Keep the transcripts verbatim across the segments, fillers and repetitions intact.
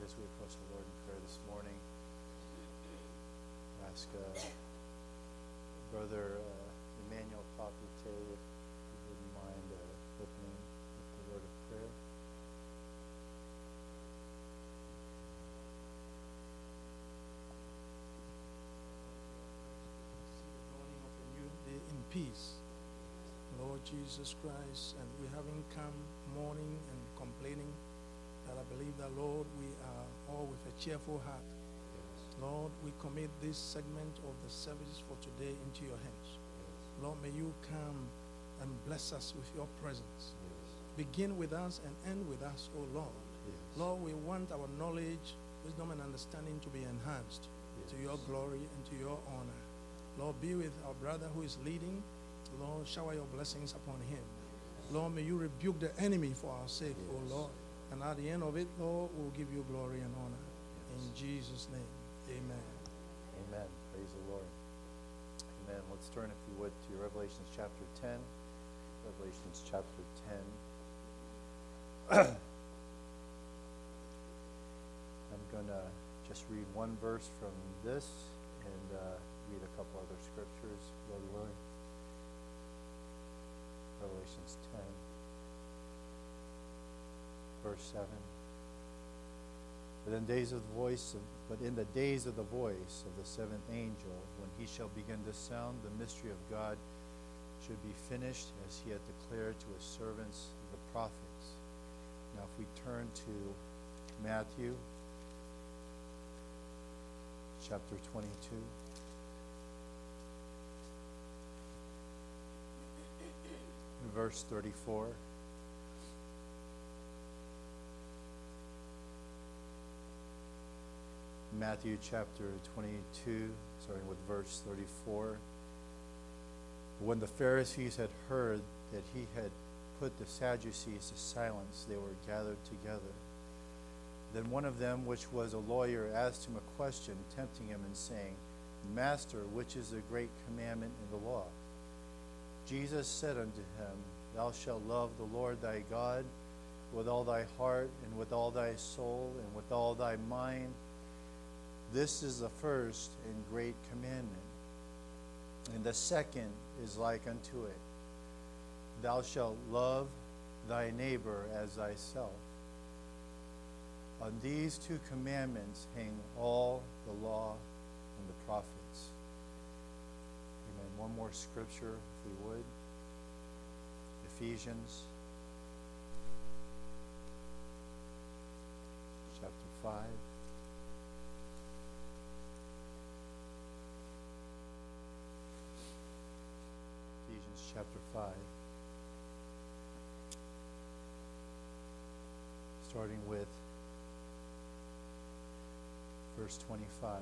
as we approach the Lord in prayer this morning. Ask uh, Brother uh, Emmanuel Papite if he wouldn't mind uh, opening with the word of prayer. See the dawning of a new day in peace, Lord Jesus Christ, and we haven't come mourning and complaining. That I believe that, Lord, we are all with a cheerful heart. Yes. Lord, we commit this segment of the service for today into your hands. Yes. Lord, may you come and bless us with your presence. Yes. Begin with us and end with us, O Lord. Yes. Lord, we want our knowledge, wisdom, and understanding to be enhanced Yes. to your glory and to your honor. Lord, be with our brother who is leading. Lord, shower your blessings upon him. Lord, may you rebuke the enemy for our sake, Yes. O Lord. And at the end of it, Lord, we'll give you glory and honor. Yes. In Jesus' name, amen. Amen. Praise the Lord. Amen. Let's turn, if you would, to Revelations chapter ten. Revelations chapter ten. I'm going to just read one verse from this and uh, read a couple other scriptures, Lord willing. Revelations ten, verse seven. But in days of the voice of, but in the days of the voice of the seventh angel, when he shall begin to sound, the mystery of God should be finished, as he had declared to his servants the prophets. Now, if we turn to Matthew chapter twenty-two. Verse thirty-four. Matthew chapter twenty-two, starting with verse thirty-four. When the Pharisees had heard that he had put the Sadducees to silence, they were gathered together. Then one of them, which was a lawyer, asked him a question, tempting him and saying, Master, which is the great commandment in the law? Jesus said unto him, Thou shalt love the Lord thy God with all thy heart, and with all thy soul, and with all thy mind. This is the first and great commandment. And the second is like unto it. Thou shalt love thy neighbor as thyself. On these two commandments hang all the law and the prophets. Amen. One more scripture, if we would. Ephesians chapter five. Ephesians chapter five. Starting with verse twenty-five.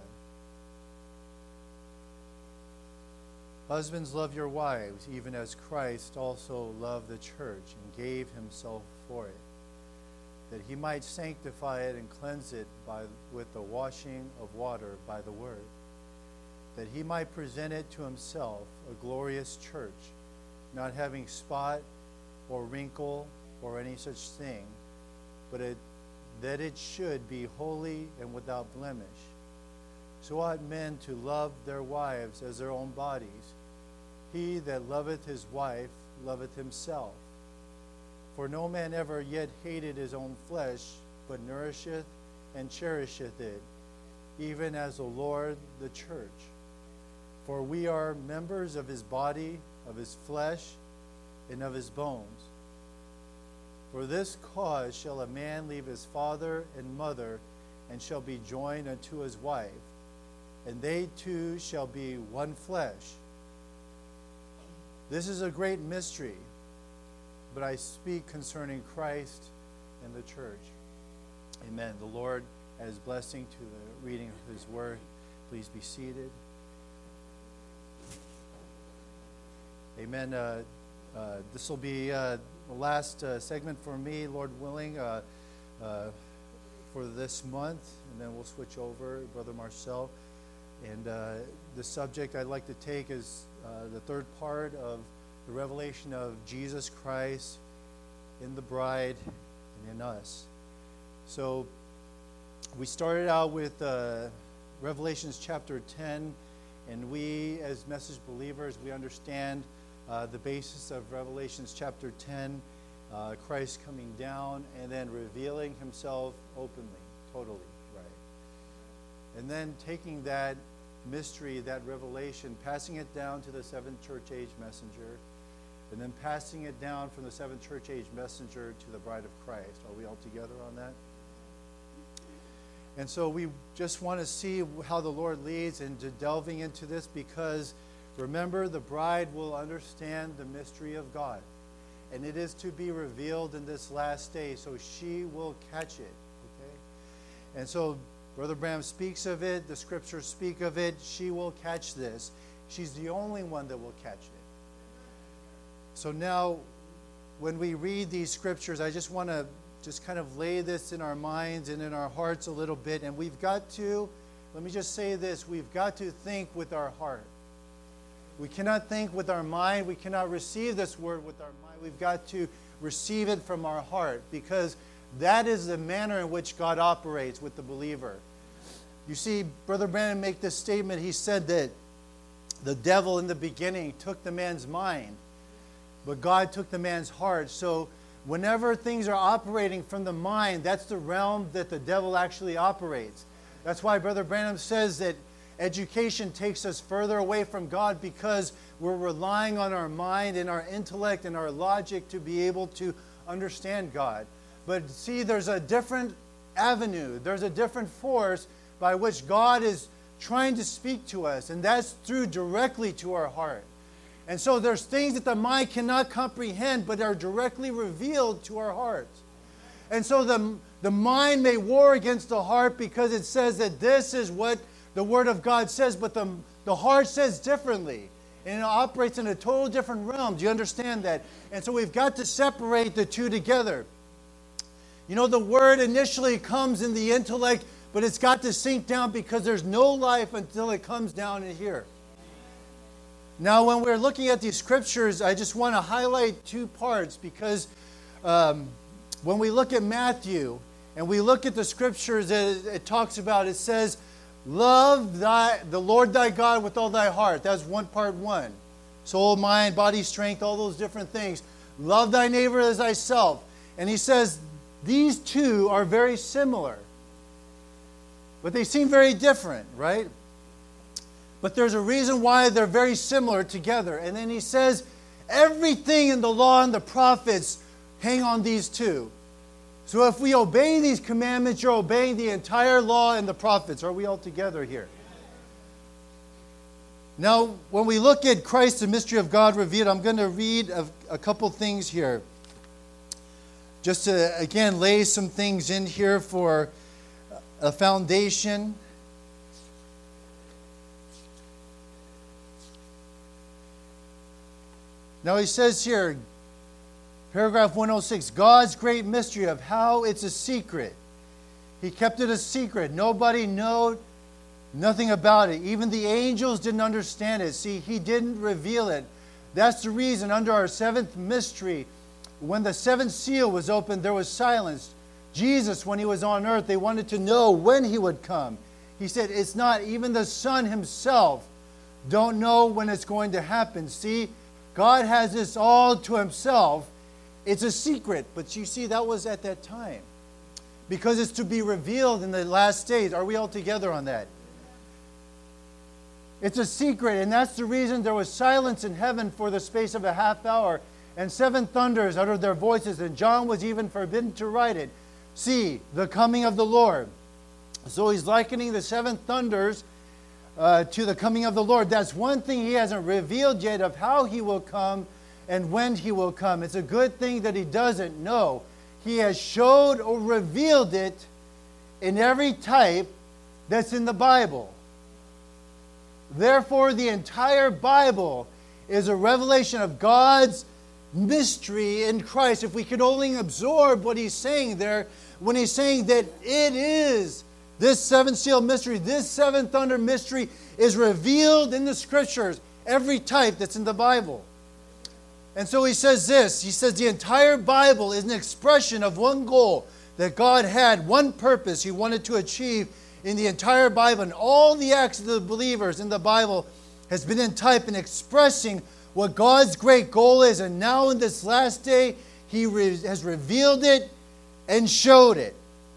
Husbands, love your wives, even as Christ also loved the church and gave himself for it, that he might sanctify it and cleanse it by, with the washing of water by the word, that he might present it to himself a glorious church, not having spot or wrinkle or any such thing, but it, that it should be holy and without blemish. So ought men to love their wives as their own bodies. He that loveth his wife loveth himself. For no man ever yet hated his own flesh, but nourisheth and cherisheth it, even as the Lord the church. For we are members of his body, of his flesh, and of his bones. For this cause shall a man leave his father and mother, and shall be joined unto his wife, and they two shall be one flesh. This is a great mystery, but I speak concerning Christ and the church. Amen. The Lord add his blessing to the reading of his word. Please be seated. Amen. Uh, uh, this will be uh, the last uh, segment for me, Lord willing, uh, uh, for this month, and then we'll switch over, Brother Marcel. And uh, the subject I'd like to take is uh, the third part of the revelation of Jesus Christ in the bride and in us. So we started out with uh, Revelations chapter ten, and we, as message believers, we understand uh, the basis of Revelations chapter ten, uh, Christ coming down and then revealing himself openly, totally, right? And then taking that mystery, that revelation, passing it down to the seventh church age messenger, and then passing it down from the seventh church age messenger to the bride of Christ. Are we all together on that? And so we just want to see how the Lord leads into delving into this, because remember, the bride will understand the mystery of God. And it is to be revealed in this last day, so she will catch it. Okay? And so Brother Branham speaks of it, the scriptures speak of it, she will catch this. She's the only one that will catch it. So now, when we read these scriptures, I just want to just kind of lay this in our minds and in our hearts a little bit. And we've got to, let me just say this, we've got to think with our heart. We cannot think with our mind. We cannot receive this word with our mind. We've got to receive it from our heart, because that is the manner in which God operates with the believer. You see, Brother Branham made this statement. He said that the devil in the beginning took the man's mind, but God took the man's heart. So whenever things are operating from the mind, that's the realm that the devil actually operates. That's why Brother Branham says that education takes us further away from God, because we're relying on our mind and our intellect and our logic to be able to understand God. But see, there's a different avenue. There's a different force by which God is trying to speak to us, and that's through directly to our heart. And so there's things that the mind cannot comprehend, but are directly revealed to our hearts. And so the, the mind may war against the heart, because it says that this is what the Word of God says, but the, the heart says differently. And it operates in a total different realm. Do you understand that? And so we've got to separate the two together. You know, the Word initially comes in the intellect, but it's got to sink down, because there's no life until it comes down in here. Now, when we're looking at these scriptures, I just want to highlight two parts, because um, when we look at Matthew and we look at the scriptures that it talks about, it says, love thy, the Lord thy God with all thy heart. That's one part one. Soul, mind, body, strength, all those different things. Love thy neighbor as thyself. And he says these two are very similar, but they seem very different, right? But there's a reason why they're very similar together. And then he says, everything in the law and the prophets hang on these two. So if we obey these commandments, you're obeying the entire law and the prophets. Are we all together here? Now, when we look at Christ, the mystery of God revealed, I'm going to read a, a couple things here. Just to, again, lay some things in here for a foundation. Now he says here, paragraph one oh six, God's great mystery of how it's a secret. He kept it a secret. Nobody knew nothing about it. Even the angels didn't understand it. See, he didn't reveal it. That's the reason under our seventh mystery, when the seventh seal was opened, there was silence. Jesus, when he was on earth, they wanted to know when he would come. He said, it's not, even the Son himself don't know when it's going to happen. See, God has this all to himself. It's a secret. But you see, that was at that time, because it's to be revealed in the last days. Are we all together on that? It's a secret, and that's the reason there was silence in heaven for the space of a half hour, and seven thunders uttered their voices, and John was even forbidden to write it. See, the coming of the Lord. So he's likening the seven thunders uh, to the coming of the Lord. That's one thing he hasn't revealed yet, of how he will come and when he will come. It's a good thing that he doesn't know. He has showed or revealed it in every type that's in the Bible. Therefore, the entire Bible is a revelation of God's mystery in Christ. If we could only absorb what he's saying there, when he's saying that it is this seven seal mystery, this seven thunder mystery is revealed in the scriptures, every type that's in the Bible. And so he says this, he says the entire Bible is an expression of one goal, that God had one purpose He wanted to achieve in the entire Bible, and all the acts of the believers in the Bible has been in type and expressing what God's great goal is. And now in this last day, He re- has revealed it and showed it.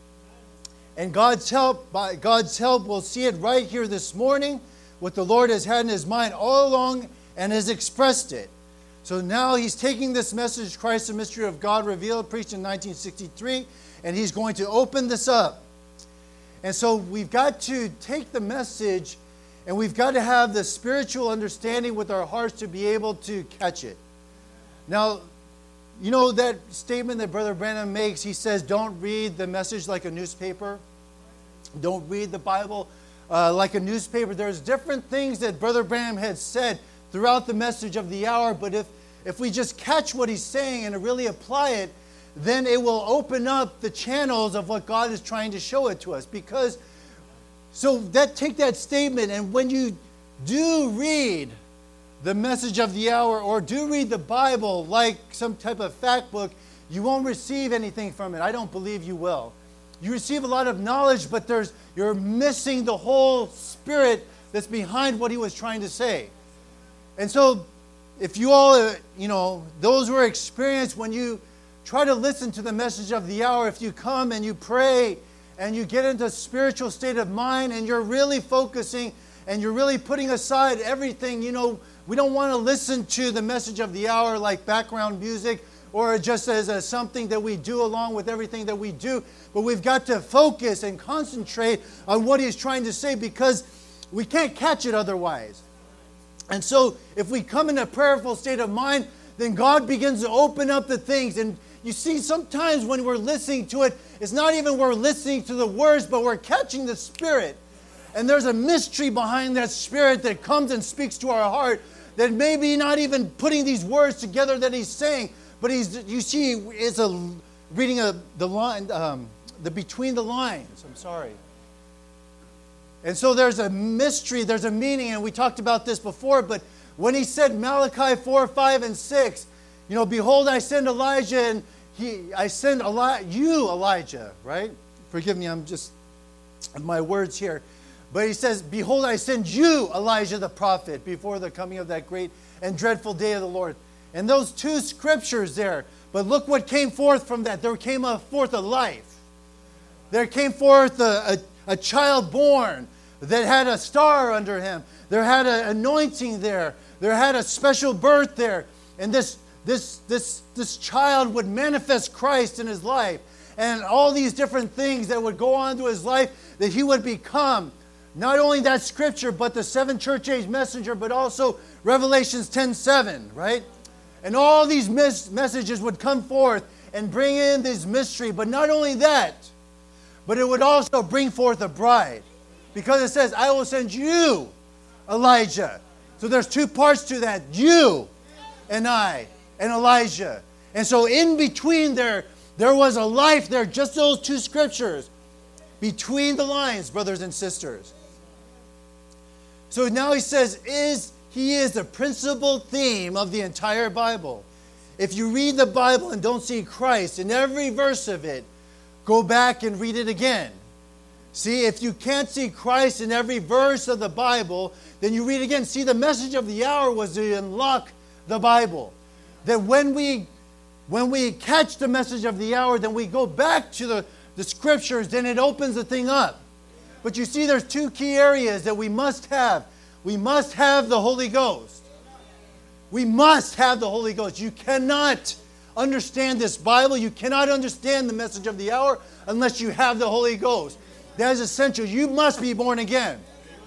And God's help, by God's help, we'll see it right here this morning, what the Lord has had in His mind all along and has expressed it. So now He's taking this message, Christ, the mystery of God revealed, preached in nineteen sixty-three, and He's going to open this up. And so we've got to take the message and we've got to have the spiritual understanding with our hearts to be able to catch it. Now, you know that statement that Brother Branham makes? He says, don't read the message like a newspaper. Don't read the Bible uh, like a newspaper. There's different things that Brother Branham had said throughout the message of the hour, but if, if we just catch what he's saying and really apply it, then it will open up the channels of what God is trying to show it to us. Because, so that take that statement, and when you do read the message of the hour or do read the Bible like some type of fact book, you won't receive anything from it. I don't believe you will. You receive a lot of knowledge, but there's you're missing the whole spirit that's behind what he was trying to say. And so, if you all, uh, you know, those who are experienced, when you try to listen to the message of the hour, if you come and you pray and you get into a spiritual state of mind and you're really focusing and you're really putting aside everything, you know, we don't want to listen to the message of the hour like background music or just as a, something that we do along with everything that we do. But we've got to focus and concentrate on what he's trying to say, because we can't catch it otherwise. And so if we come in a prayerful state of mind, then God begins to open up the things. And you see, sometimes when we're listening to it, it's not even we're listening to the words, but we're catching the Spirit. And there's a mystery behind that Spirit that comes and speaks to our heart, that maybe not even putting these words together that he's saying, but he's, you see, it's a reading a, the line, um, the between the lines. I'm sorry. And so there's a mystery, there's a meaning, and we talked about this before, but when he said Malachi four, five, and six, you know, behold, I send Elijah, and he, I send Eli- you, Elijah, right? Forgive me, I'm just, my words here. But he says, behold, I send you, Elijah the prophet, before the coming of that great and dreadful day of the Lord. And those two scriptures there, but look what came forth from that. There came a forth a life. There came forth a, a, a child born that had a star under him. There had an anointing there. There had a special birth there. And this, this, this, this child would manifest Christ in his life. And all these different things that would go on to his life, that he would become not only that scripture, but the seven church age messenger, but also Revelations ten seven, right? And all these mes- messages would come forth and bring in this mystery. But not only that, but it would also bring forth a bride. Because it says, I will send you, Elijah. So there's two parts to that. You and I and Elijah. And so in between there, there was a life there, just those two scriptures. Between the lines, brothers and sisters. So now he says, is he is the principal theme of the entire Bible. If you read the Bible and don't see Christ in every verse of it, go back and read it again. See, if you can't see Christ in every verse of the Bible, then you read again. See, the message of the hour was to unlock the Bible. That when we when we catch the message of the hour, then we go back to the, the scriptures, then it opens the thing up. But you see, there's two key areas that we must have. We must have the Holy Ghost. We must have the Holy Ghost. You cannot understand this Bible, you cannot understand the message of the hour unless you have the Holy Ghost. That is essential. You must be born again.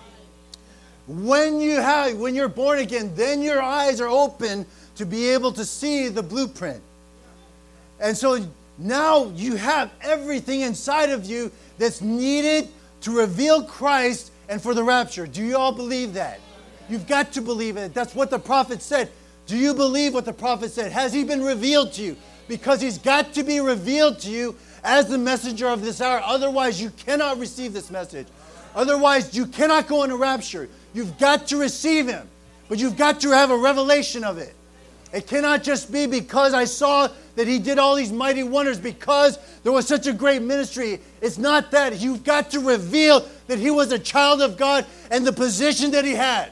When you have, when you're born again, then your eyes are open to be able to see the blueprint. And so now you have everything inside of you that's needed to reveal Christ and for the rapture. Do you all believe that? You've got to believe it. That's what the prophet said. Do you believe what the prophet said? Has he been revealed to you? Because he's got to be revealed to you as the messenger of this hour. Otherwise, you cannot receive this message. Otherwise, you cannot go into rapture. You've got to receive him. But you've got to have a revelation of it. It cannot just be because I saw that he did all these mighty wonders, because there was such a great ministry. It's not that. You've got to reveal that he was a child of God and the position that he had.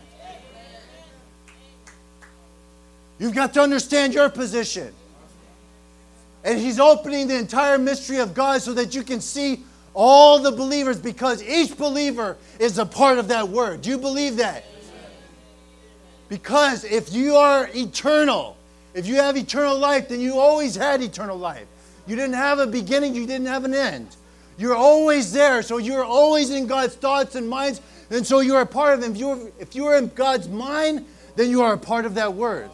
You've got to understand your position. And he's opening the entire mystery of God so that you can see all the believers, because each believer is a part of that word. Do you believe that? Because if you are eternal, if you have eternal life, then you always had eternal life. You didn't have a beginning, you didn't have an end. You're always there, so you're always in God's thoughts and minds, and so you're a part of Him. If you're, if you're in God's mind, then you are a part of that word.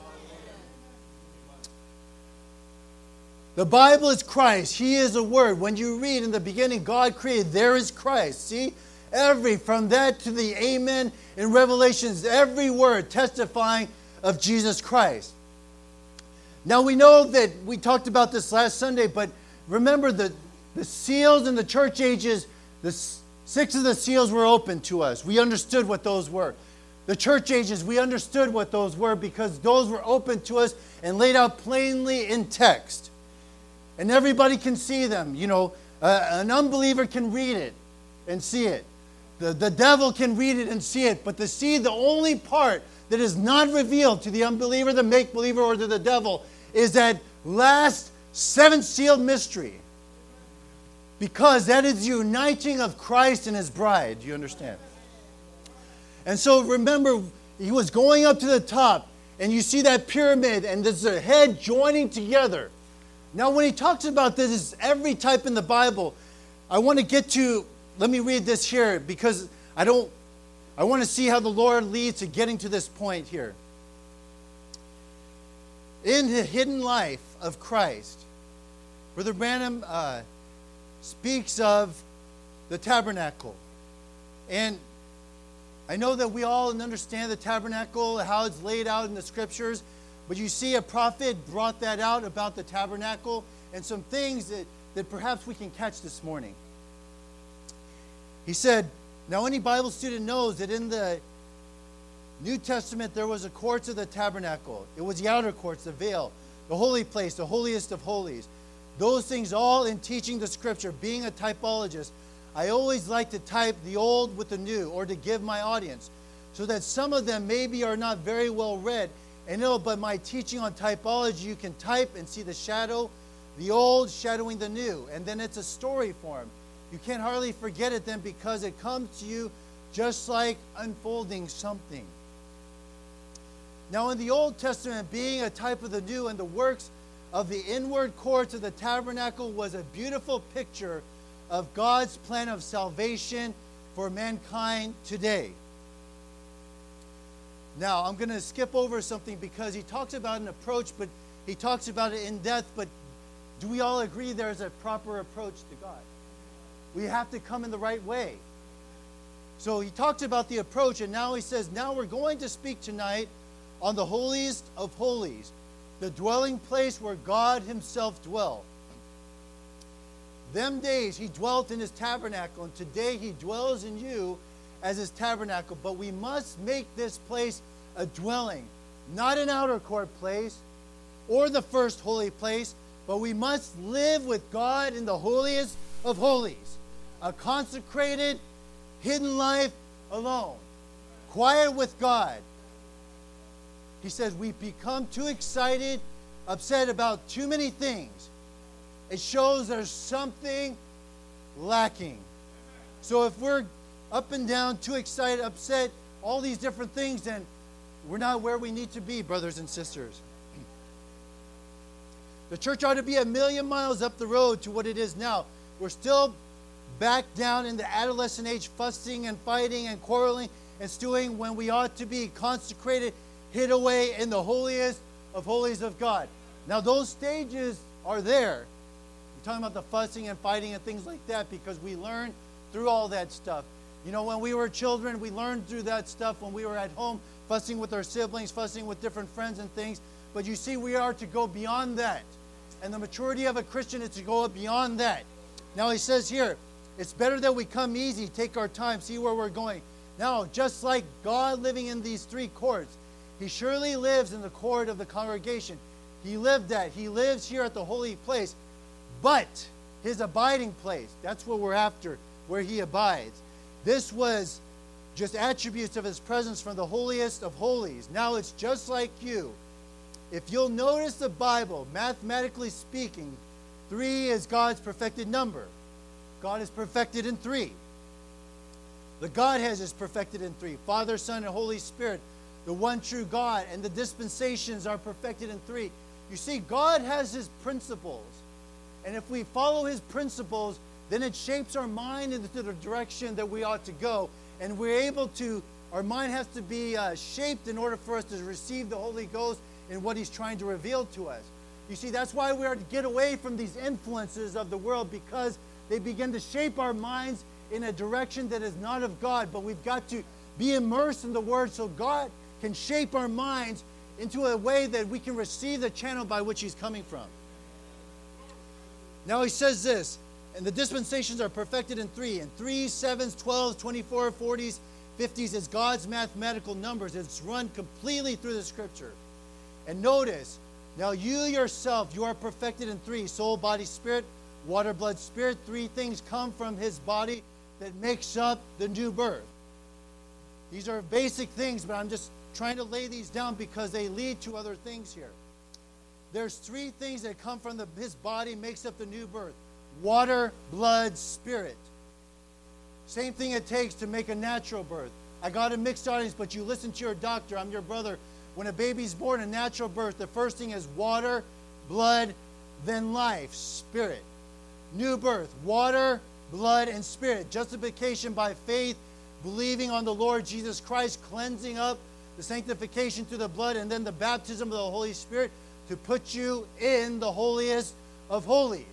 The Bible is Christ. He is a word. When you read in the beginning, God created, there is Christ. See? Every, from that to the amen in Revelations, every word testifying of Jesus Christ. Now we know that we talked about this last Sunday, but remember the, the seals in the church ages, the six of the seals were open to us. We understood what those were. The church ages, we understood what those were because those were open to us and laid out plainly in text. And everybody can see them. You know, uh, an unbeliever can read it and see it. The, the devil can read it and see it, but to see the only part that is not revealed to the unbeliever, the make-believer, or to the devil is that last seventh sealed mystery. Because that is the uniting of Christ and His bride. Do you understand? And so remember, He was going up to the top, and you see that pyramid, and there's a head joining together. Now when He talks about this, it's every type in the Bible. I want to get to... Let me read this here because I don't, I want to see how the Lord leads to getting to this point here. In the hidden life of Christ, Brother Branham uh, speaks of the tabernacle. And I know that we all understand the tabernacle, how it's laid out in the scriptures, but you see a prophet brought that out about the tabernacle and some things that, that perhaps we can catch this morning. He said, now any Bible student knows that in the New Testament there was a courts of the tabernacle. It was the outer courts, the veil, the holy place, the holiest of holies. Those things all in teaching the scripture. Being a typologist, I always like to type the old with the new, or to give my audience, so that some of them maybe are not very well read. And no, but my teaching on typology, you can type and see the shadow, the old shadowing the new, and then it's a story form. You can't hardly forget it then because it comes to you just like unfolding something. Now in the Old Testament, being a type of the new, and the works of the inward courts of the tabernacle was a beautiful picture of God's plan of salvation for mankind today. Now I'm going to skip over something because he talks about an approach, but he talks about it in depth. But do we all agree there's a proper approach to God? We have to come in the right way. So he talked about the approach, and now he says, now we're going to speak tonight on the holiest of holies, the dwelling place where God Himself dwelt. Them days He dwelt in His tabernacle, and today He dwells in you as His tabernacle. But we must make this place a dwelling, not an outer court place or the first holy place, but we must live with God in the holiest of holies. A consecrated, hidden life alone. Quiet with God. He says we become too excited, upset about too many things. It shows there's something lacking. So if we're up and down, too excited, upset, all these different things, then we're not where we need to be, brothers and sisters. The church ought to be a million miles up the road to what it is now. We're still back down in the adolescent age, fussing and fighting and quarreling and stewing, when we ought to be consecrated, hid away in the holiest of holies of God. Now those stages are there. We're talking about the fussing and fighting and things like that because we learn through all that stuff. You know, when we were children, we learned through that stuff when we were at home, fussing with our siblings, fussing with different friends and things. But you see, we are to go beyond that. And the maturity of a Christian is to go beyond that. Now he says here, it's better that we come easy, take our time, see where we're going. Now, just like God living in these three courts, He surely lives in the court of the congregation. He lived that. He lives here at the holy place. But his abiding place, that's what we're after, where he abides. This was just attributes of his presence from the holiest of holies. Now it's just like you. If you'll notice the Bible, mathematically speaking, three is God's perfected number. God is perfected in three. The Godhead is perfected in three. Father, Son, and Holy Spirit, the one true God, and the dispensations are perfected in three. You see, God has his principles. And if we follow his principles, then it shapes our mind into the direction that we ought to go. And we're able to, our mind has to be uh, shaped in order for us to receive the Holy Ghost and what he's trying to reveal to us. You see, that's why we are to get away from these influences of the world, because they begin to shape our minds in a direction that is not of God. But we've got to be immersed in the Word so God can shape our minds into a way that we can receive the channel by which he's coming from. Now he says this, and the dispensations are perfected in three. And three, sevens, twelves, twenty-four, forties, fifties is God's mathematical numbers. It's run completely through the Scripture. And notice, now you yourself, you are perfected in three. Soul, body, spirit, water, blood, spirit. Three things come from his body that makes up the new birth. These are basic things, but I'm just trying to lay these down because they lead to other things here. There's three things that come from the, his body, makes up the new birth. Water, blood, spirit. Same thing it takes to make a natural birth. I got a mixed audience, but you listen to your doctor. I'm your brother. When a baby's born, a natural birth, the first thing is water, blood, then life, spirit. New birth, water, blood, and spirit. Justification by faith, believing on the Lord Jesus Christ, cleansing up, the sanctification through the blood, and then the baptism of the Holy Spirit to put you in the holiest of holies.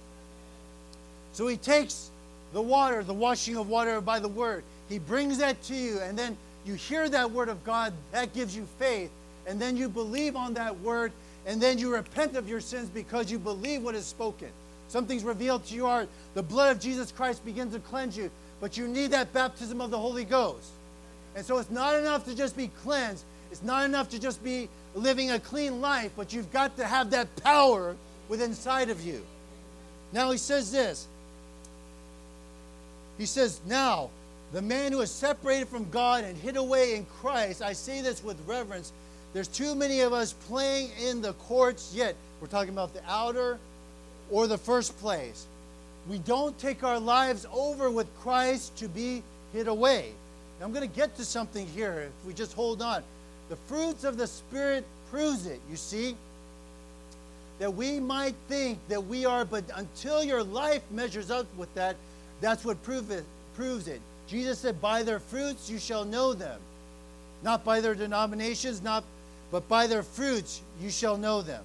So he takes the water, the washing of water by the word. He brings that to you, and then you hear that word of God. That gives you faith, and then you believe on that word, and then you repent of your sins because you believe what is spoken. Something's revealed to your heart. The blood of Jesus Christ begins to cleanse you, but you need that baptism of the Holy Ghost. And so it's not enough to just be cleansed. It's not enough to just be living a clean life, but you've got to have that power within inside of you. Now he says this. He says, now, the man who is separated from God and hid away in Christ, I say this with reverence, there's too many of us playing in the courts yet. We're talking about the outer or the first place. We don't take our lives over with Christ to be hid away. Now, I'm going to get to something here if we just hold on. The fruits of the Spirit proves it, you see. That we might think that we are, but until your life measures up with that, that's what prove it, proves it. Jesus said, by their fruits you shall know them. Not by their denominations, not, but by their fruits you shall know them.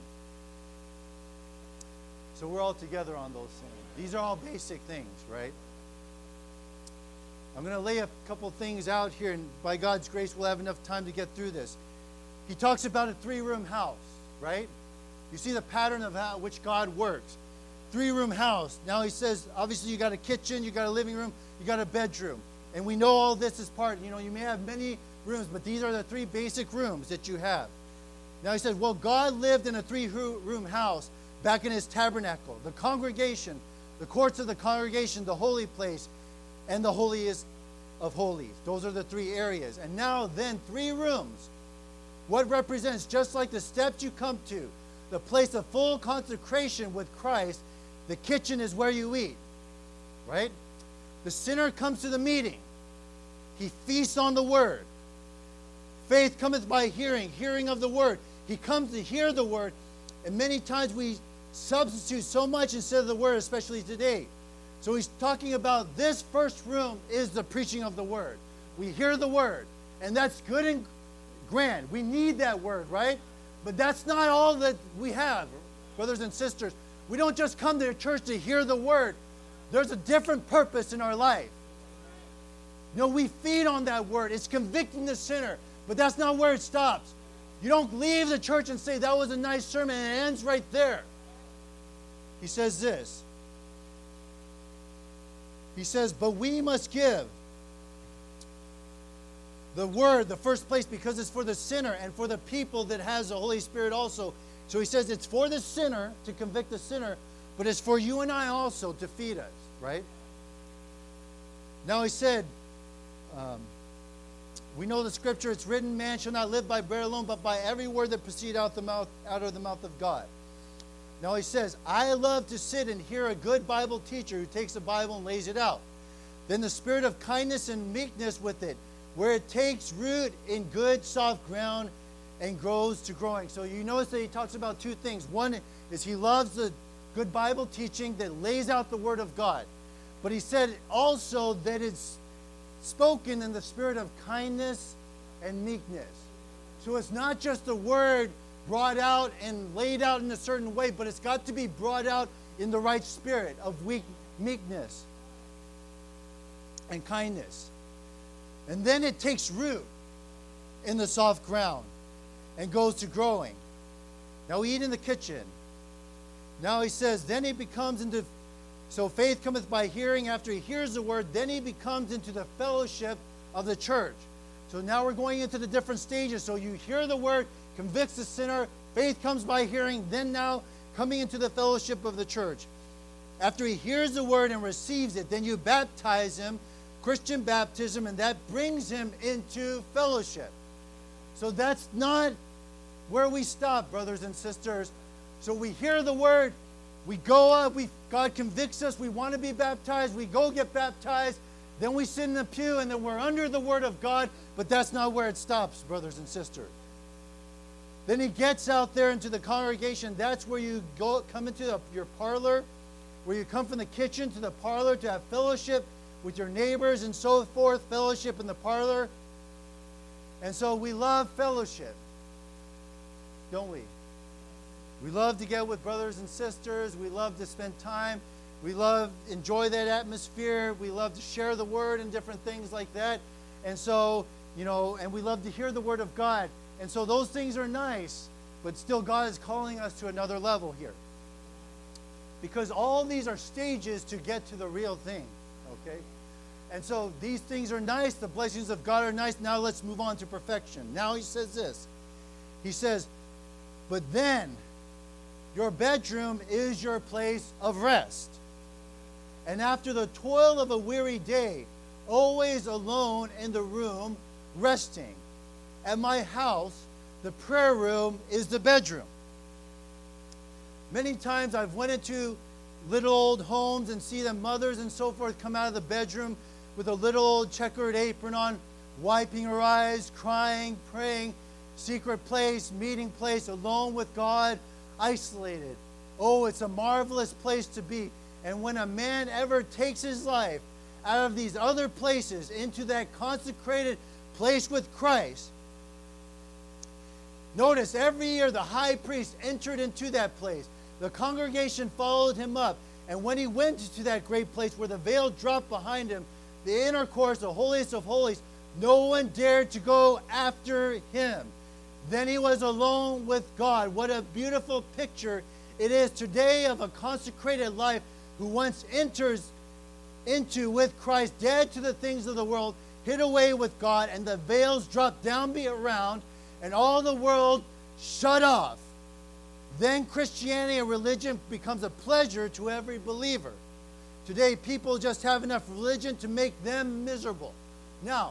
So we're all together on those things. These are all basic things, right? I'm going to lay a couple things out here, and by God's grace, we'll have enough time to get through this. He talks about a three-room house, right? You see the pattern of how which God works. Three-room house. Now he says, obviously you got a kitchen, you got a living room, you got a bedroom. And we know all this is part, you know, you may have many rooms, but these are the three basic rooms that you have. Now he says, well, God lived in a three-room house back in his tabernacle. The congregation, the courts of the congregation, the holy place, and the holiest of holies. Those are the three areas. And now then, three rooms. What represents, just like the steps you come to, the place of full consecration with Christ, the kitchen is where you eat, right? The sinner comes to the meeting. He feasts on the word. Faith cometh by hearing, hearing of the word. He comes to hear the word, and many times we substitute so much instead of the word, especially today. So he's talking about this first room is the preaching of the word. We hear the word, and that's good and grand. We need that word, right? But that's not all that we have, brothers and sisters. We don't just come to church to hear the word. There's a different purpose in our life. You know, we feed on that word. It's convicting the sinner, but that's not where it stops. You don't leave the church and say, that was a nice sermon, and it ends right there. He says this. He says, but we must give. the word, the first place, because it's for the sinner and for the people that has the Holy Spirit also. So he says it's for the sinner to convict the sinner, but it's for you and I also to feed us, right? Now he said, um, we know the scripture, it's written, man shall not live by bread alone, but by every word that proceeds out the mouth, out of the mouth of God. Now he says, I love to sit and hear a good Bible teacher who takes the Bible and lays it out. Then the spirit of kindness and meekness with it, where it takes root in good soft ground and grows to growing. So you notice that he talks about two things. One is he loves the good Bible teaching that lays out the word of God. But he said also that it's spoken in the spirit of kindness and meekness. So it's not just the word brought out and laid out in a certain way, but it's got to be brought out in the right spirit of weak, meekness and kindness. And then it takes root in the soft ground and goes to growing. Now we eat in the kitchen. Now he says, then he becomes into, so faith cometh by hearing. After he hears the word, then he becomes into the fellowship of the church. So now we're going into the different stages. So you hear the word, convicts the sinner, faith comes by hearing, then now coming into the fellowship of the church. After he hears the word and receives it, then you baptize him, Christian baptism, and that brings him into fellowship. So that's not where we stop, brothers and sisters. So we hear the word, we go up, we, God convicts us, we want to be baptized, we go get baptized, then we sit in the pew, and then we're under the word of God, but that's not where it stops, brothers and sisters. Then he gets out there into the congregation. That's where you go, come into the, your parlor, where you come from the kitchen to the parlor to have fellowship with your neighbors and so forth, fellowship in the parlor. And so we love fellowship, don't we? We love to get with brothers and sisters. We love to spend time. We love, enjoy that atmosphere. We love to share the word and different things like that. And so, you know, and we love to hear the word of God. And so those things are nice, but still God is calling us to another level here. Because all these are stages to get to the real thing, okay? And so these things are nice. The blessings of God are nice. Now let's move on to perfection. Now he says this. He says, but then your bedroom is your place of rest. And after the toil of a weary day, always alone in the room, resting. At my house, the prayer room is the bedroom. Many times I've went into little old homes and see the mothers and so forth come out of the bedroom with a little old checkered apron on, wiping her eyes, crying, praying, secret place, meeting place, alone with God, isolated. Oh, it's a marvelous place to be. And when a man ever takes his life out of these other places into that consecrated place with Christ, notice every year the high priest entered into that place. The congregation followed him up. And when he went to that great place where the veil dropped behind him, the inner course, the holiest of holies, no one dared to go after him. Then he was alone with God. What a beautiful picture it is today of a consecrated life who once enters into with Christ, dead to the things of the world, hid away with God, and the veils drop down be around, and all the world shut off. Then Christianity and religion becomes a pleasure to every believer. Today, people just have enough religion to make them miserable. Now,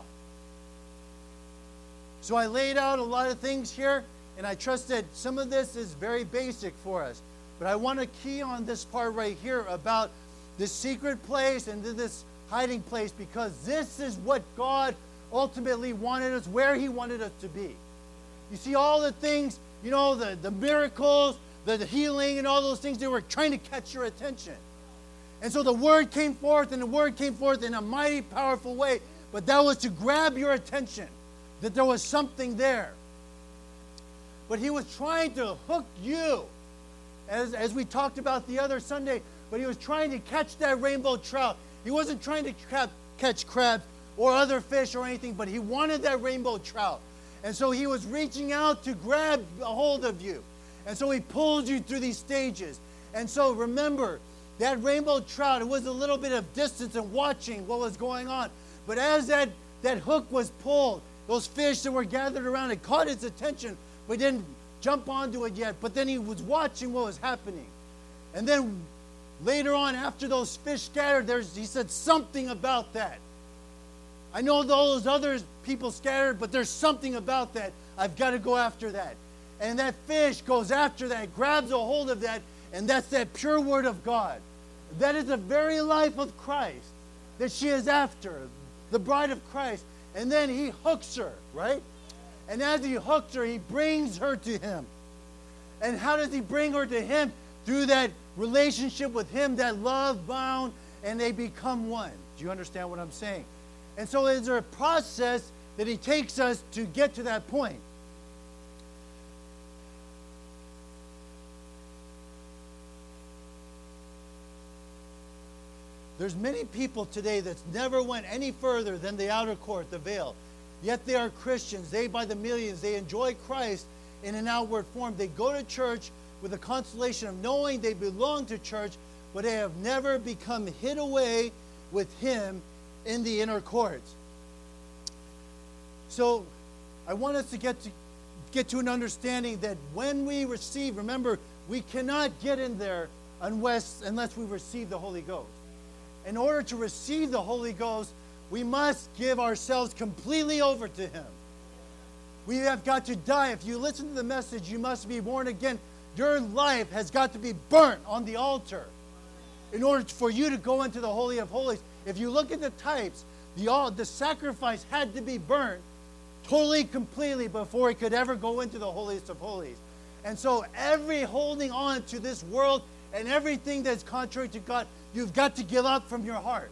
so I laid out a lot of things here, and I trust that some of this is very basic for us. But I want to key on this part right here about this secret place and this hiding place, because this is what God ultimately wanted us, where he wanted us to be. You see all the things, you know, the, the miracles, the, the healing and all those things, they were trying to catch your attention. And so the word came forth, and the word came forth in a mighty, powerful way. But that was to grab your attention, that there was something there. But he was trying to hook you, as, as we talked about the other Sunday, but he was trying to catch that rainbow trout. He wasn't trying to crab, catch crabs or other fish or anything, but he wanted that rainbow trout. And so he was reaching out to grab a hold of you. And so he pulled you through these stages. And so remember, that rainbow trout, it was a little bit of distance and watching what was going on. But as that, that hook was pulled, those fish that were gathered around it caught his attention, but he didn't jump onto it yet. But then he was watching what was happening. And then later on, after those fish scattered, there's, he said something about that. I know those other people scattered, but there's something about that. I've got to go after that. And that fish goes after that, grabs a hold of that, and that's that pure word of God. That is the very life of Christ that she is after, the bride of Christ. And then he hooks her, right? And as he hooks her, he brings her to him. And how does he bring her to him? Through that relationship with him, that love bound, and they become one. Do you understand what I'm saying? And so is there a process that he takes us to get to that point? There's many people today that never went any further than the outer court, the veil. Yet they are Christians. They, by the millions, they enjoy Christ in an outward form. They go to church with a consolation of knowing they belong to church, but they have never become hid away with him in the inner courts. So I want us to get to get to an understanding that when we receive, remember, we cannot get in there unless, unless we receive the Holy Ghost. In order to receive the Holy Ghost, we must give ourselves completely over to him. We have got to die. If you listen to the message, you must be born again. Your life has got to be burnt on the altar in order for you to go into the Holy of Holies. If you look at the types, the, all, the sacrifice had to be burnt totally, completely before it could ever go into the holiest of holies. And so every holding on to this world and everything that's contrary to God, you've got to give up from your heart.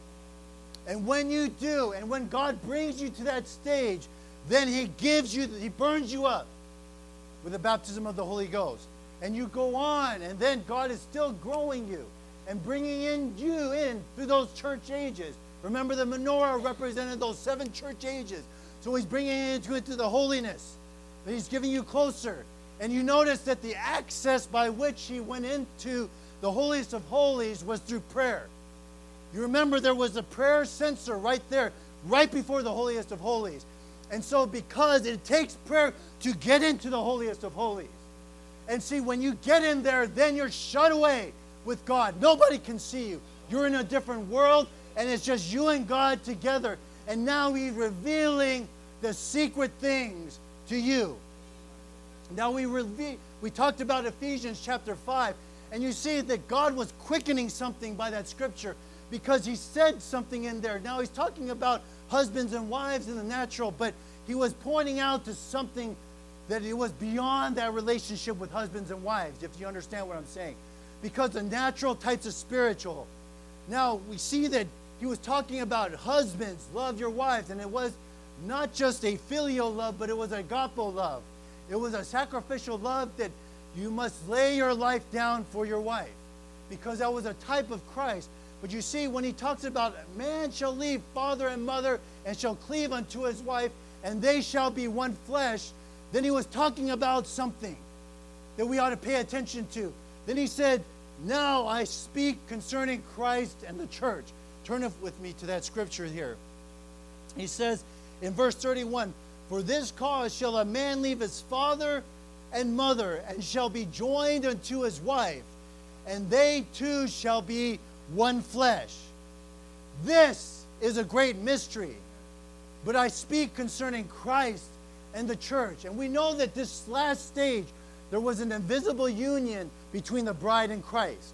And when you do, and when God brings you to that stage, then he gives you, he burns you up with the baptism of the Holy Ghost. And you go on, and then God is still growing you and bringing in you in through those church ages. Remember, the menorah represented those seven church ages. So he's bringing you into, into the holiness. But he's giving you closer. And you notice that the access by which he went into the holiest of holies was through prayer. You remember there was a prayer censer right there, right before the holiest of holies. And so because it takes prayer to get into the holiest of holies. And see, when you get in there, then you're shut away with God. Nobody can see you. You're in a different world, and it's just you and God together. And now he's revealing the secret things to you. Now we reveal, we talked about Ephesians chapter five, and you see that God was quickening something by that scripture because he said something in there. Now he's talking about husbands and wives in the natural, but he was pointing out to something that it was beyond that relationship with husbands and wives, if you understand what I'm saying. Because the natural types of spiritual. Now we see that he was talking about husbands, love your wives, and it was not just a filial love, but it was agape love. It was a sacrificial love that you must lay your life down for your wife, because that was a type of Christ. But you see, when he talks about man shall leave father and mother and shall cleave unto his wife, and they shall be one flesh, then he was talking about something that we ought to pay attention to. Then he said, now I speak concerning Christ and the church. Turn with me to that scripture here. He says in verse thirty-one, for this cause shall a man leave his father and mother, and shall be joined unto his wife, and they two shall be one flesh. This is a great mystery, but I speak concerning Christ and the church. And we know that this last stage, there was an invisible union between the bride and Christ.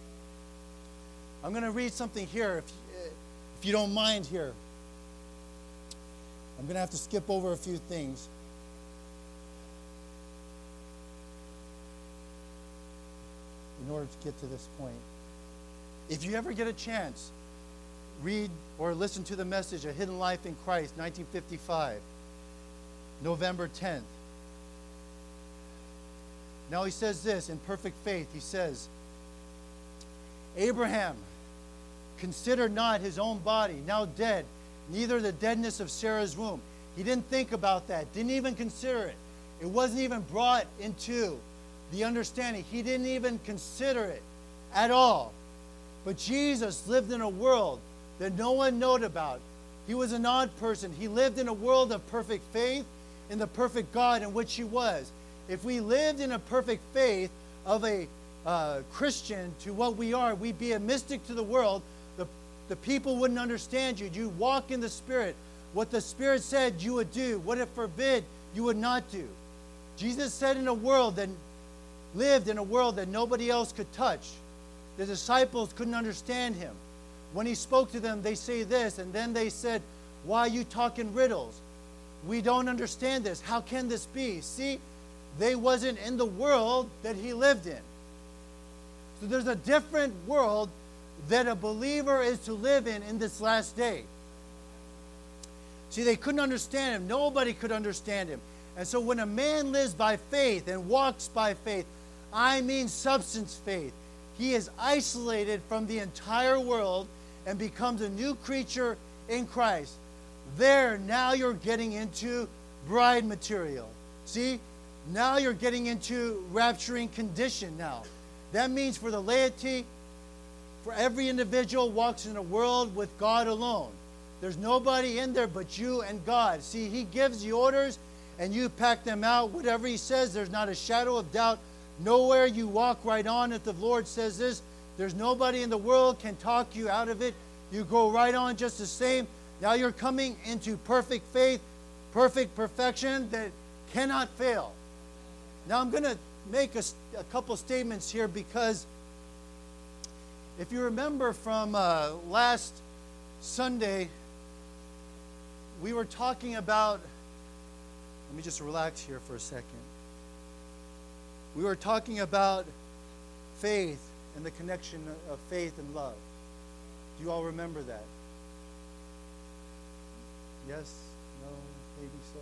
I'm going to read something here, if, if you don't mind here. I'm going to have to skip over a few things. In order to get to this point. If you ever get a chance, read or listen to the message, A Hidden Life in Christ, nineteen fifty-five, November tenth. Now he says this, in perfect faith, he says, Abraham considered not his own body, now dead, neither the deadness of Sarah's womb. He didn't think about that, didn't even consider it. It wasn't even brought into the understanding. He didn't even consider it at all. But Jesus lived in a world that no one knew about, He was an odd person. He lived in a world of perfect faith in the perfect God in which he was. If we lived in a perfect faith of a uh, Christian to what we are, we'd be a mystic to the world. The, the people wouldn't understand you. You walk in the Spirit. What the Spirit said you would do. What it forbid you would not do. Jesus said in a world that lived in a world that nobody else could touch. The disciples couldn't understand him. When he spoke to them, they say this, and then they said, why are you talking riddles? We don't understand this. How can this be? See, they wasn't in the world that he lived in. So there's a different world that a believer is to live in in this last day. See, they couldn't understand him. Nobody could understand him. And so when a man lives by faith and walks by faith, I mean substance faith, he is isolated from the entire world and becomes a new creature in Christ. There, now you're getting into bride material. See? Now you're getting into rapturing condition now. That means for the laity, for every individual walks in a world with God alone. There's nobody in there but you and God. See, he gives the orders and you pack them out. Whatever he says, there's not a shadow of doubt. Nowhere you walk right on. If the Lord says this, there's nobody in the world can talk you out of it. You go right on just the same. Now you're coming into perfect faith, perfect perfection that cannot fail. Now I'm going to make a, a couple statements here because if you remember from uh, last Sunday, we were talking about, let me just relax here for a second. We were talking about faith and the connection of faith and love. Do you all remember that? Yes? No? Maybe so?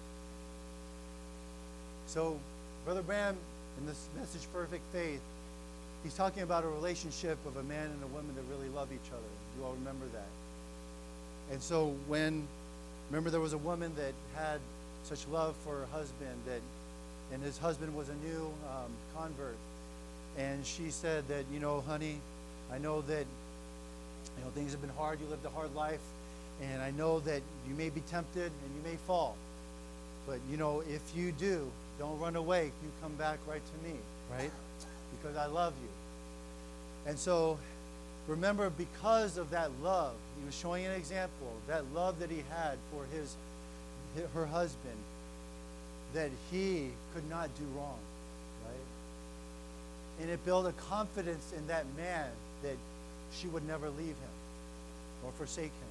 So, Brother Bram, in this message, Perfect Faith, he's talking about a relationship of a man and a woman that really love each other. Do you all remember that? And so when, remember there was a woman that had such love for her husband, that, and his husband was a new um, convert. And she said that, you know, honey, I know that, you know, things have been hard. You lived a hard life. And I know that you may be tempted and you may fall. But, you know, if you do, don't run away. You come back right to me, right? Because I love you. And so, remember, because of that love, he was showing an example, that love that he had for his, her husband, that he could not do wrong, right? And it built a confidence in that man that she would never leave him or forsake him.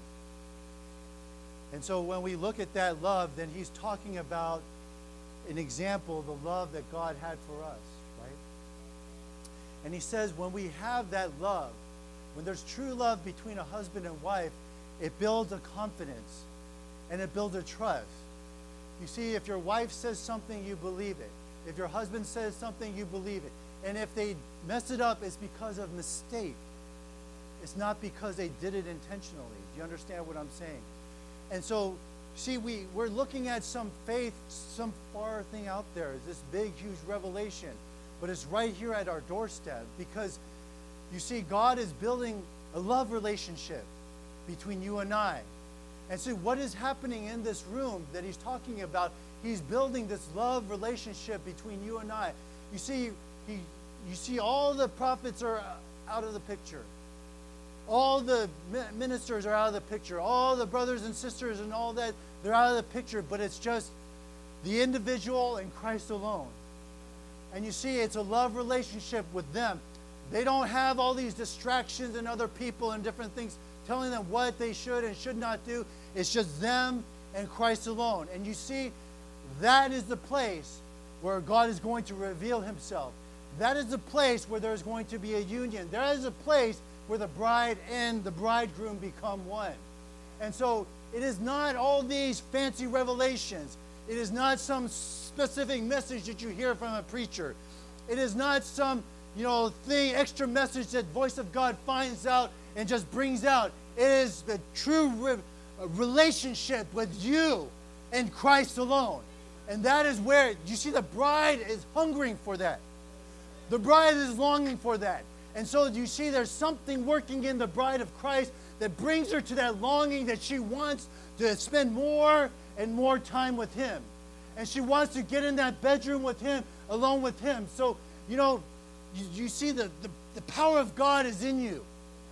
And so when we look at that love, then he's talking about an example of the love that God had for us, right? And he says when we have that love, when there's true love between a husband and wife, it builds a confidence and it builds a trust. You see, if your wife says something, you believe it. If your husband says something, you believe it. And if they mess it up, it's because of mistake. It's not because they did it intentionally. Do you understand what I'm saying? And so, see, we, we're looking at some faith, some far thing out there, this big, huge revelation. But it's right here at our doorstep because, you see, God is building a love relationship between you and I. And see, what is happening in this room that he's talking about? He's building this love relationship between you and I. You see, he, you see all the prophets are out of the picture. All the ministers are out of the picture. All the brothers and sisters and all that, they're out of the picture. But it's just the individual and Christ alone. And you see, it's a love relationship with them. They don't have all these distractions and other people and different things telling them what they should and should not do. It's just them and Christ alone. And you see, that is the place where God is going to reveal himself. That is the place where there's going to be a union. That is a place where the bride and the bridegroom become one. And so it is not all these fancy revelations. It is not some specific message that you hear from a preacher. It is not some, you know, thing, extra message that voice of God finds out and just brings out. It is the true re- relationship with you and Christ alone. And that is where, you see, the bride is hungering for that. The bride is longing for that. And so you see there's something working in the bride of Christ that brings her to that longing that she wants to spend more and more time with him. And she wants to get in that bedroom with him, alone with him. So, you know, you, you see the, the, the power of God is in you.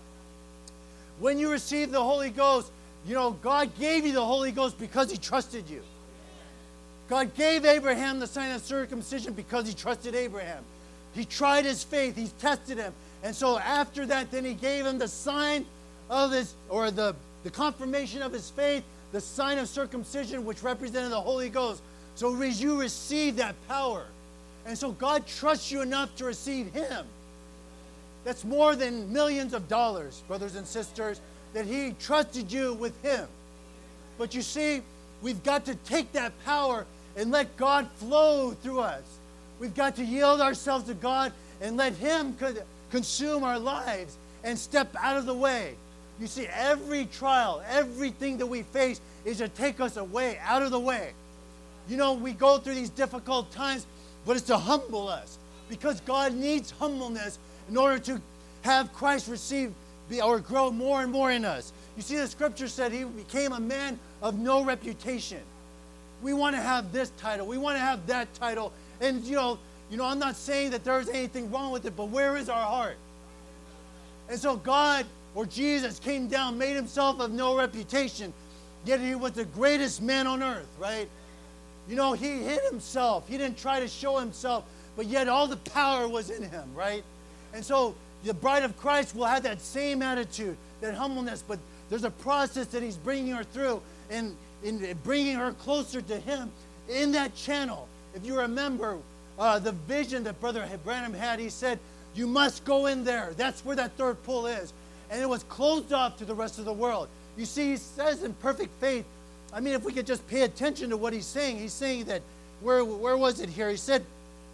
When you receive the Holy Ghost, you know, God gave you the Holy Ghost because he trusted you. God gave Abraham the sign of circumcision because he trusted Abraham. He tried his faith. He tested him. And so after that, then he gave him the sign of his, or the, the confirmation of his faith, the sign of circumcision, which represented the Holy Ghost. So as you receive that power. And so God trusts you enough to receive him. That's more than millions of dollars, brothers and sisters, that he trusted you with him. But you see, we've got to take that power and let God flow through us. We've got to yield ourselves to God and let him consume our lives and step out of the way. You see, every trial, everything that we face is to take us away, out of the way. You know, we go through these difficult times, but it's to humble us, because God needs humbleness in order to have Christ receive be, or grow more and more in us. You see, the scripture said he became a man of no reputation. We want to have this title. We want to have that title. And, you know, you know, I'm not saying that there's anything wrong with it, but where is our heart? And so God, or Jesus, came down, made himself of no reputation, yet he was the greatest man on earth, right? You know, he hid himself. He didn't try to show himself, but yet all the power was in him, right? And so the bride of Christ will have that same attitude, that humbleness, but there's a process that he's bringing her through and in bringing her closer to him in that channel. If you remember uh, the vision that Brother Branham had, he said, you must go in there. That's where that third pull is. And it was closed off to the rest of the world. You see, he says in perfect faith, I mean, if we could just pay attention to what he's saying, he's saying that, where, where was it here? He said,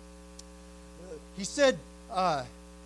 he said, uh,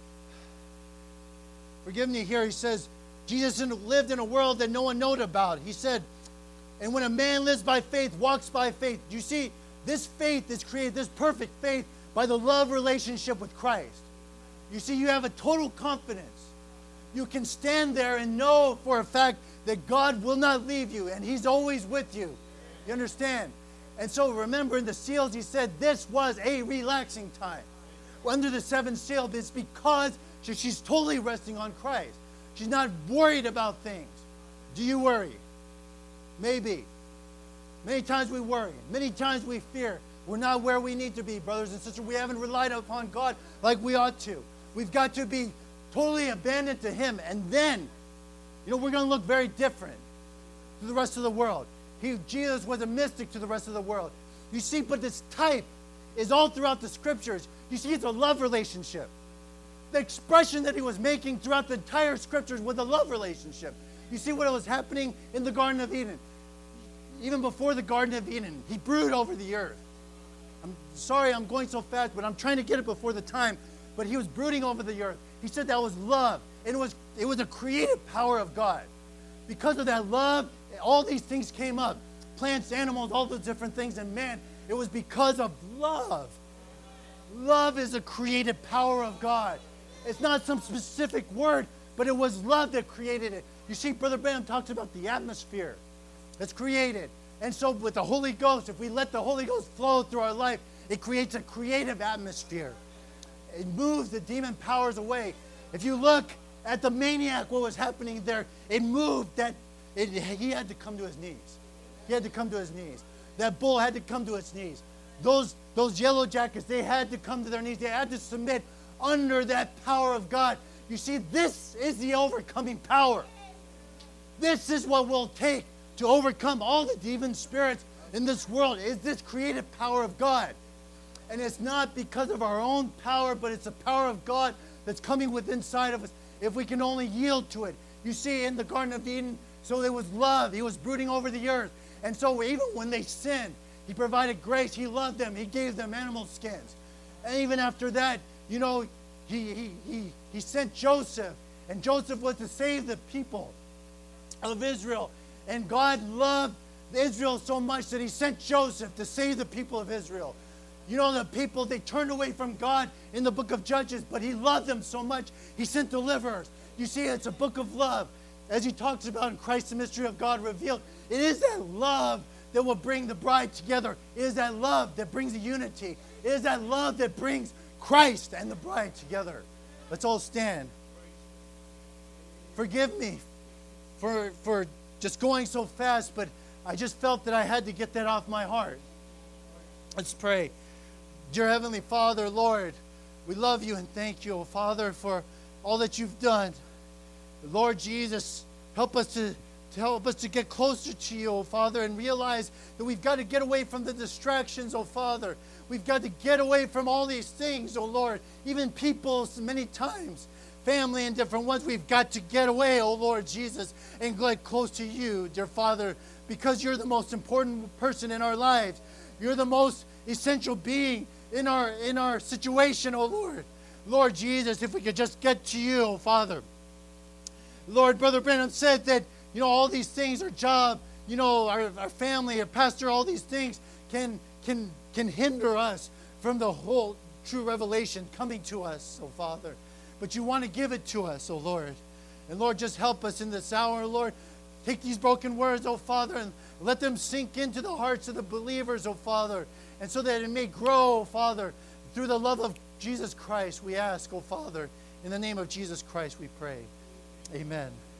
forgive me here, he says, Jesus lived in a world that no one knew about. He said, and when a man lives by faith, walks by faith. You see, this faith is created, this perfect faith, by the love relationship with Christ. You see, you have a total confidence. You can stand there and know for a fact that God will not leave you, and he's always with you. You understand? And so remember in the seals, he said this was a relaxing time. Under the seventh seal, it's because she's totally resting on Christ. She's not worried about things. Do you worry? Maybe. Many times we worry. Many times we fear. We're not where we need to be, brothers and sisters. We haven't relied upon God like we ought to. We've got to be totally abandoned to him. And then, you know, we're going to look very different to the rest of the world. He, Jesus was a mystic to the rest of the world. You see, but this type is all throughout the scriptures. You see, it's a love relationship. The expression that he was making throughout the entire scriptures was a love relationship. You see what was happening in the Garden of Eden. Even before the Garden of Eden, he brooded over the earth. I'm sorry I'm going so fast, but I'm trying to get it before the time. But he was brooding over the earth. He said that was love. And it was, it was a creative power of God. Because of that love, all these things came up. Plants, animals, all those different things. And man, it was because of love. Love is a creative power of God. It's not some specific word, but it was love that created it. You see, Brother Branham talks about the atmosphere that's created. And so with the Holy Ghost, if we let the Holy Ghost flow through our life, it creates a creative atmosphere. It moves the demon powers away. If you look at the maniac, what was happening there, it moved that it, he had to come to his knees. He had to come to his knees. That bull had to come to its knees. Those, those yellow jackets, they had to come to their knees. They had to submit under that power of God. You see, this is the overcoming power. This is what will take to overcome all the demon spirits in this world, is this creative power of God. And it's not because of our own power, but it's the power of God that's coming within inside of us, if we can only yield to it. You see, in the Garden of Eden, so there was love. He was brooding over the earth. And so even when they sinned, he provided grace. He loved them. He gave them animal skins. And even after that, you know, he, he, he, he sent Joseph. And Joseph was to save the people of Israel. And God loved Israel so much that he sent Joseph to save the people of Israel. You know, the people, they turned away from God in the book of Judges, but he loved them so much, he sent deliverers. You see, it's a book of love. as he talks about in Christ, the mystery of God revealed, it is that love that will bring the bride together. It is that love that brings the unity. It is that love that brings Christ and the bride together. Let's all stand. Forgive me for, for just going so fast, but I just felt that I had to get that off my heart. Let's pray. Dear Heavenly Father, Lord, we love you and thank you, oh Father, for all that you've done. Lord Jesus, help us to, to help us to get closer to you, oh Father, and realize that we've got to get away from the distractions, oh Father. We've got to get away from all these things, oh Lord, even people many times, family and different ones. We've got to get away, oh Lord Jesus, and get close to you, dear Father, because you're the most important person in our lives. You're the most essential being in our in our situation, oh Lord. Lord Jesus, if we could just get to you, oh Father. Lord, Brother Branham said that, you know, all these things, our job, you know, our, our family, our pastor, all these things can can can hinder us from the whole true revelation coming to us, oh Father. But you want to give it to us, oh Lord. And Lord, just help us in this hour, Lord. Take these broken words, oh Father, and let them sink into the hearts of the believers, oh Father. And so that it may grow, oh Father, through the love of Jesus Christ, we ask, oh Father. In the name of Jesus Christ, we pray. Amen.